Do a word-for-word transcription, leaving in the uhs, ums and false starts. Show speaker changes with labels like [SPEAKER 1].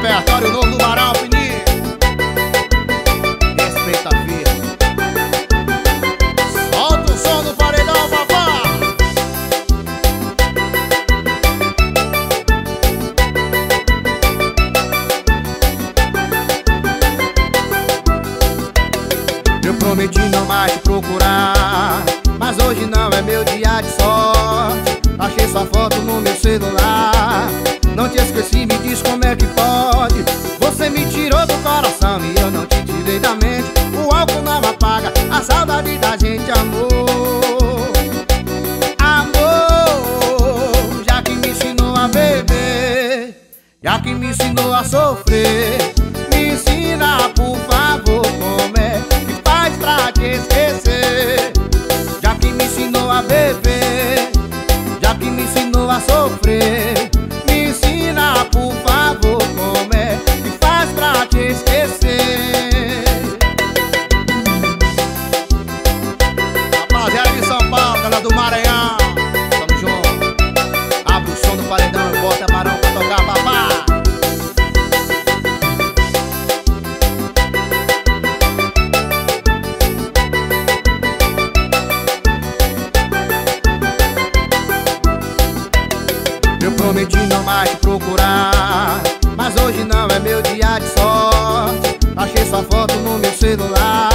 [SPEAKER 1] repertório novo do Barão Fininho. Respeita a vida. Solta o som do paredão, papá. Eu prometi não mais te procurar, mas hoje não é meu dia de sorte. Achei sua foto no meu celular. Não te esqueci, me diz como é que pode. Você me tirou do coração e eu não te tirei da mente. O álcool não apaga a saudade da gente, amor. Amor, já que me ensinou a beber, já que me ensinou a sofrer, me ensina, por favor, como é que faz pra te esquecer. Já que me ensinou a beber, já que me ensinou a sofrer, me ensina, por favor, como é que faz pra te esquecer. Rapaziada de São Paulo, galera do Maranhão, tamo junto. Abre o som do paredão e bota Barão pra tocar, papá. Eu prometi não mais te procurar, mas hoje não é meu dia de sorte. Achei sua foto no meu celular.